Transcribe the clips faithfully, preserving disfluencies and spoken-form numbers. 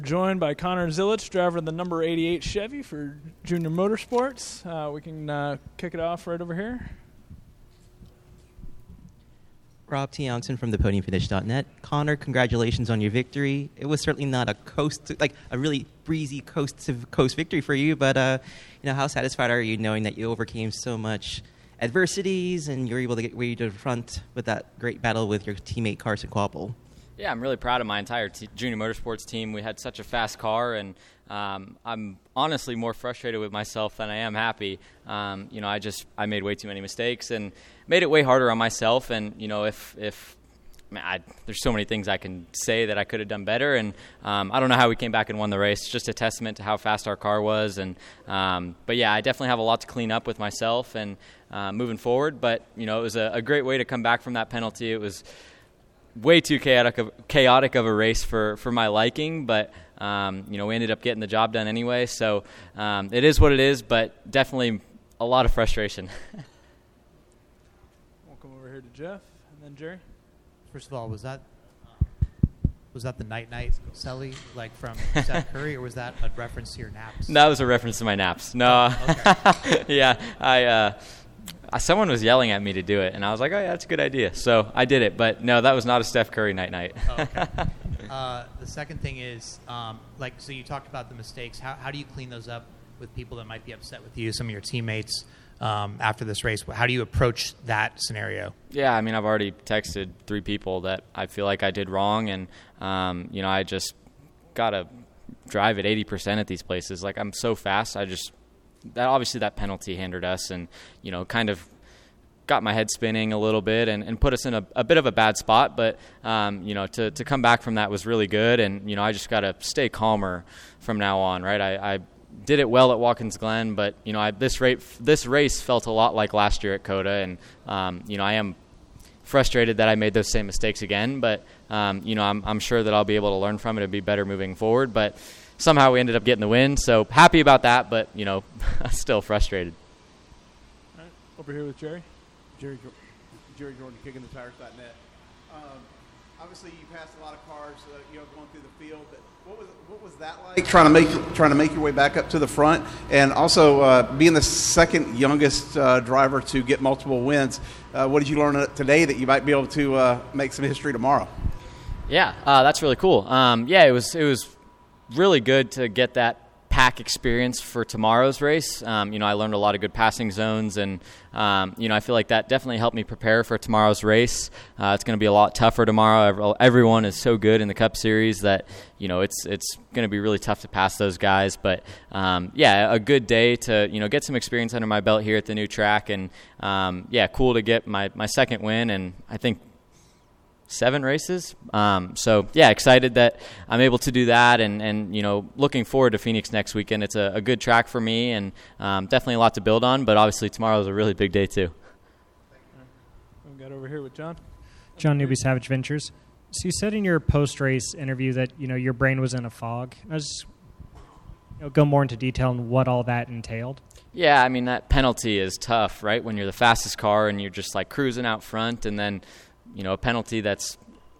Joined by Connor Zilich, driver of the number eighty-eight Chevy for Junior Motorsports. Uh, we can uh, kick it off right over here. Rob Tianson from the podium finish dot net. Connor, congratulations on your victory. It was certainly not a coast, like a really breezy coast to coast victory for you, but uh, you know, how satisfied are you knowing that you overcame so much adversities and you were able to get way to the front with that great battle with your teammate Carson Kvapil? Yeah, I'm really proud of my entire t- Junior Motorsports team. We had such a fast car, and um, I'm honestly more frustrated with myself than I am happy. Um, you know, I just I made way too many mistakes and made it way harder on myself. And you know, if if man, I, there's so many things I can say that I could have done better, and um, I don't know how we came back and won the race. Just a testament to how fast our car was. And um, but yeah, I definitely have a lot to clean up with myself and uh, moving forward. But you know, it was a, a great way to come back from that penalty. It was way too chaotic of, chaotic of a race for, for my liking, but um, you know, we ended up getting the job done anyway. So um, it is what it is, but definitely a lot of frustration. We'll come over here to Jeff and then Jerry. First of all, was that was that the night night Selly like from Steph Curry, or was that a reference to your naps? No, that was a reference to my naps. No, oh, okay. yeah, I. Uh, Someone was yelling at me to do it, and I was like, oh, yeah, that's a good idea. So I did it. But, no, that was not a Steph Curry night-night. Oh, okay. uh, the second thing is, um, like, so you talked about the mistakes. How, how do you clean those up with people that might be upset with you, some of your teammates, um, after this race? How do you approach that scenario? Yeah, I mean, I've already texted three people that I feel like I did wrong, and, um, you know, I just got to drive at eighty percent at these places. Like, I'm so fast, I just – that obviously that penalty hindered us and, you know, kind of got my head spinning a little bit and, and put us in a, a bit of a bad spot. But, um, you know, to, to come back from that was really good. And, you know, I just got to stay calmer from now on, right? I, I did it well at Watkins Glen, but, you know, I, this, rate, this race felt a lot like last year at COTA. And, um, you know, I am frustrated that I made those same mistakes again. But, um, you know, I'm, I'm sure that I'll be able to learn from it and be better moving forward. But somehow we ended up getting the win, so happy about that, but, you know, still frustrated. All right, over here with Jerry. Jerry, Jerry Jordan, kicking the tires dot net. Um, obviously, you passed a lot of cars, uh, you know, going through the field. But what was what was that like? Trying to make trying to make your way back up to the front, and also uh, being the second youngest uh, driver to get multiple wins. Uh, what did you learn today that you might be able to uh, make some history tomorrow? Yeah, uh, that's really cool. Um, yeah, it was it was. really good to get that pack experience for tomorrow's race. Um, you know, I learned a lot of good passing zones, and um, you know, I feel like that definitely helped me prepare for tomorrow's race. Uh, it's going to be a lot tougher tomorrow. Everyone is so good in the Cup Series that, you know, it's it's going to be really tough to pass those guys. But um, yeah, a good day to, you know, get some experience under my belt here at the new track, and um, yeah, cool to get my my second win, and I think seven races. Um, so, yeah, excited that I'm able to do that, and, and you know, looking forward to Phoenix next weekend. It's a, a good track for me, and um, definitely a lot to build on, but obviously tomorrow is a really big day too. We've got over here with John. John Newby, Savage Ventures. So you said in your post-race interview that, you know, your brain was in a fog. I was, you know, go more into detail on what all that entailed. Yeah, I mean, that penalty is tough, right? When you're the fastest car and you're just like cruising out front, and then, you know, a penalty that's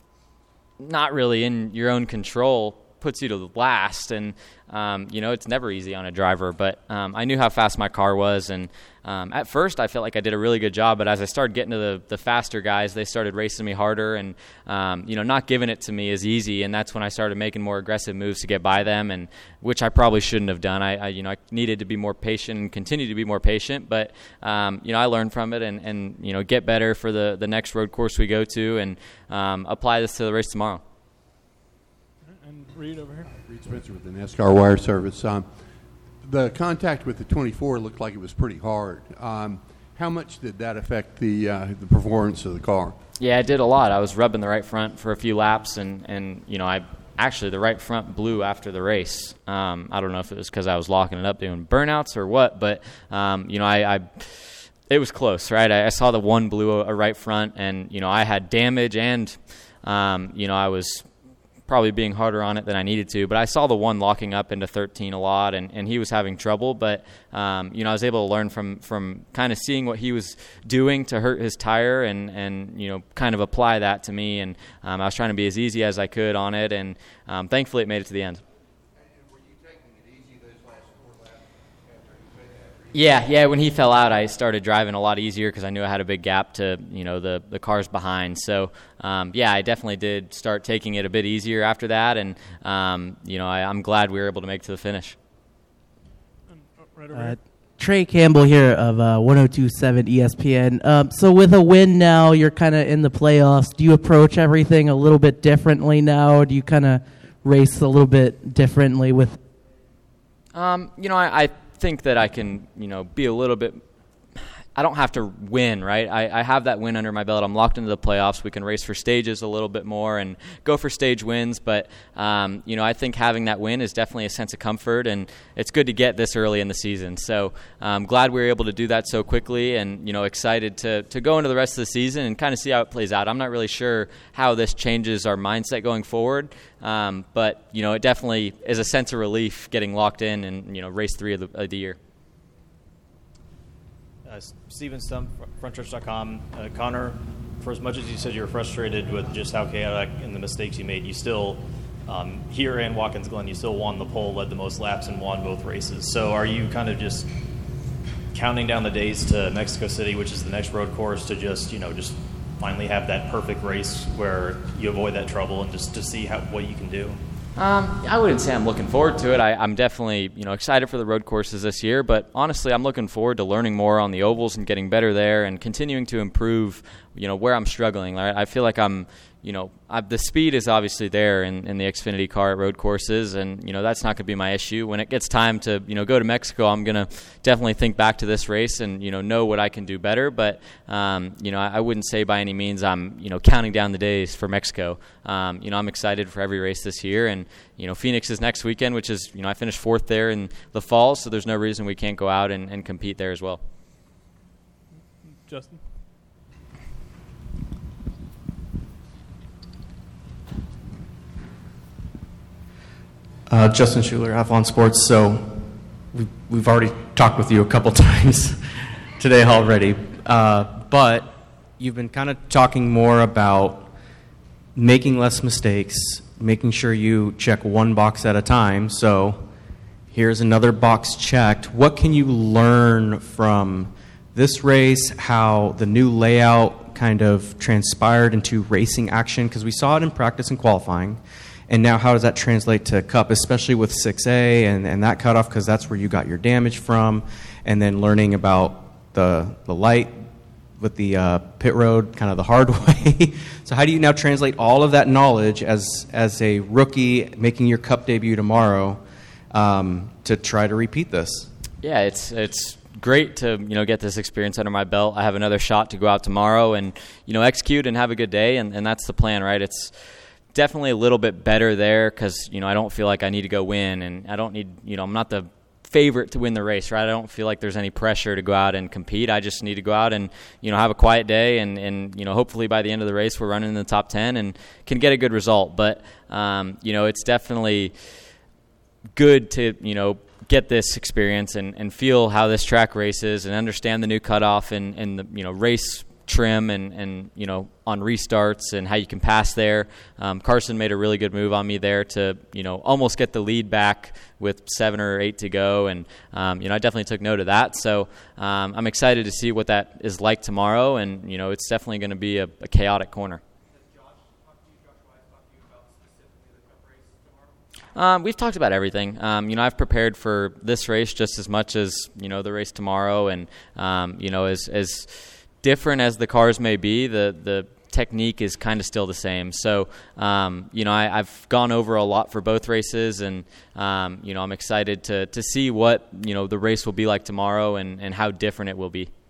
not really in your own control puts you to the last. And, um, you know, it's never easy on a driver. But um, I knew how fast my car was. And um, at first I felt like I did a really good job. But as I started getting to the, the faster guys, they started racing me harder and, um, you know, not giving it to me as easy. And that's when I started making more aggressive moves to get by them, and which I probably shouldn't have done. I, I you know, I needed to be more patient and continue to be more patient. But, um, you know, I learned from it and, and, you know, get better for the, the next road course we go to, and um, apply this to the race tomorrow. And Reed over here. Reed Spencer with the NASCAR Wire Service. Um, the contact with the twenty-four looked like it was pretty hard. Um, how much did that affect the uh, the performance of the car? Yeah, it did a lot. I was rubbing the right front for a few laps, and, and you know, I actually the right front blew after the race. Um, I don't know if it was because I was locking it up doing burnouts or what, but um, you know, I, I it was close, right? I, I saw the one blew a, a right front, and you know, I had damage, and um, you know, I was probably being harder on it than I needed to, but I saw the one locking up into thirteen a lot, and, and he was having trouble, but um, you know, I was able to learn from, from kind of seeing what he was doing to hurt his tire, and, and you know, kind of apply that to me, and um, I was trying to be as easy as I could on it, and um, thankfully it made it to the end. Yeah, yeah. When he fell out, I started driving a lot easier because I knew I had a big gap to, you know, the, the cars behind. So, um, yeah, I definitely did start taking it a bit easier after that, and um, you know, I, I'm glad we were able to make it to the finish. Right over Uh, here. Trey Campbell here of uh, one oh two point seven E S P N. Um, so with a win now, you're kind of in the playoffs. Do you approach everything a little bit differently now? Do you kind of race a little bit differently with? Um, you know, I, I think that I can, you know, be a little bit. I don't have to win, right? I, I have that win under my belt. I'm locked into the playoffs. We can race for stages a little bit more and go for stage wins. But, um, you know, I think having that win is definitely a sense of comfort, and it's good to get this early in the season. So I'm glad we were able to do that so quickly, and, you know, excited to, to go into the rest of the season and kind of see how it plays out. I'm not really sure how this changes our mindset going forward, um, but, you know, it definitely is a sense of relief getting locked in and, you know, race three of the, of the year. Uh, Steven Stump, front stretch dot com. Uh, Connor, for as much as you said you were frustrated with just how chaotic and the mistakes you made, you still, um, here and Watkins Glen, you still won the pole, led the most laps, and won both races. So are you kind of just counting down the days to Mexico City, which is the next road course, to just, you know, just finally have that perfect race where you avoid that trouble and just to see how what you can do? Um, I wouldn't say I'm looking forward to it. I, I'm definitely, you know, excited for the road courses this year, but honestly, I'm looking forward to learning more on the ovals and getting better there and continuing to improve, you know, where I'm struggling. Right? I feel like I'm, you know, I, the speed is obviously there in, in the Xfinity car at road courses, and, you know, that's not going to be my issue. When it gets time to, you know, go to Mexico, I'm going to definitely think back to this race and, you know, know what I can do better. But, um, you know, I, I wouldn't say by any means I'm, you know, counting down the days for Mexico. Um, you know, I'm excited for every race this year, and, you know, Phoenix is next weekend, which is, you know, I finished fourth there in the fall, so there's no reason we can't go out and, and compete there as well. Justin? Uh, Justin Schuler, Athlon Sports. So we've, we've already talked with you a couple times today already, uh, but you've been kind of talking more about making less mistakes, making sure you check one box at a time. So here's another box checked. What can you learn from this race, how the new layout kind of transpired into racing action? Because we saw it in practice and qualifying. And now how does that translate to Cup, especially with six A and, and that cutoff, because that's where you got your damage from, and then learning about the the light with the uh, pit road kind of the hard way. So how do you now translate all of that knowledge as as a rookie making your Cup debut tomorrow um, to try to repeat this? Yeah, it's it's great to, you know, get this experience under my belt. I have another shot to go out tomorrow and, you know, execute and have a good day, and, and that's the plan, right? It's definitely a little bit better there because, you know, I don't feel like I need to go win, and I don't need, you know, I'm not the favorite to win the race, right? I don't feel like there's any pressure to go out and compete. I just need to go out and, you know, have a quiet day, and, and you know, hopefully by the end of the race we're running in the top ten and can get a good result. But, um, you know, it's definitely good to, you know, get this experience and, and feel how this track races and understand the new cutoff and, and the, you know, race trim and, and, you know, on restarts and how you can pass there. Um, Carson made a really good move on me there to, you know, almost get the lead back with seven or eight to go. And, um, you know, I definitely took note of that. So um, I'm excited to see what that is like tomorrow. And, you know, it's definitely going to be a, a chaotic corner. Um, we've talked about everything. Um, you know, I've prepared for this race just as much as, you know, the race tomorrow. And, um, you know, as, as different as the cars may be, the, the technique is kind of still the same. So, um, you know, I, I've gone over a lot for both races, and, um, you know, I'm excited to, to see what, you know, the race will be like tomorrow and, and how different it will be.